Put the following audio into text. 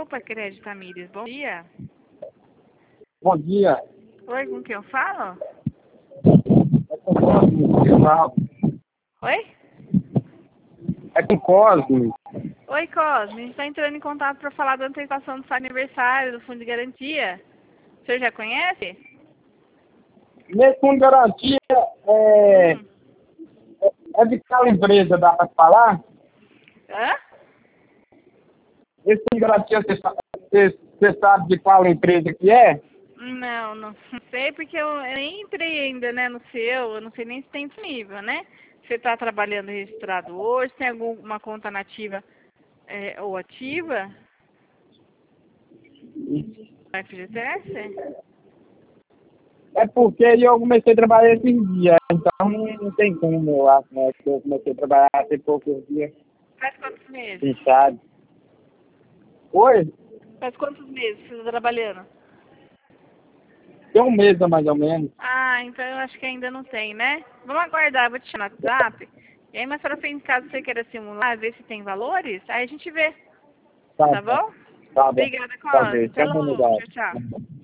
Opa, Crédito Tamires, bom dia. Bom dia. Oi, com quem eu falo? É com Cosme, eu falo. Oi? É com Cosme. Oi, Cosme, a gente está entrando em contato para falar da antecipação do seu aniversário, do Fundo de Garantia. O senhor já conhece? Nesse fundo de garantia, Hum. é de qual empresa, dá para falar? Hã? Esse fundo de garantia, você sabe de qual empresa que é? Não sei porque eu nem entrei ainda, né, no seu, eu não sei nem se tem disponível, né? Você está trabalhando registrado hoje, tem alguma conta nativa ou ativa? No FGTS? É porque eu comecei a trabalhar esses dias, então não tem como, eu acho, né? Porque eu comecei a trabalhar tem poucos dias, Faz quantos meses? quem sabe. Oi? Faz quantos meses que você está trabalhando? Tem um mês, mais ou menos. Ah, então eu acho que ainda não tem, né? Vamos aguardar, vou te chamar no WhatsApp. E aí, mais pra frente, caso você queira simular, ver se tem valores, aí a gente vê, Tá tá bom. bom? Tá bom. Obrigada, Tá Cosme. bem. Até Até mais logo. lugar. Tchau, tchau.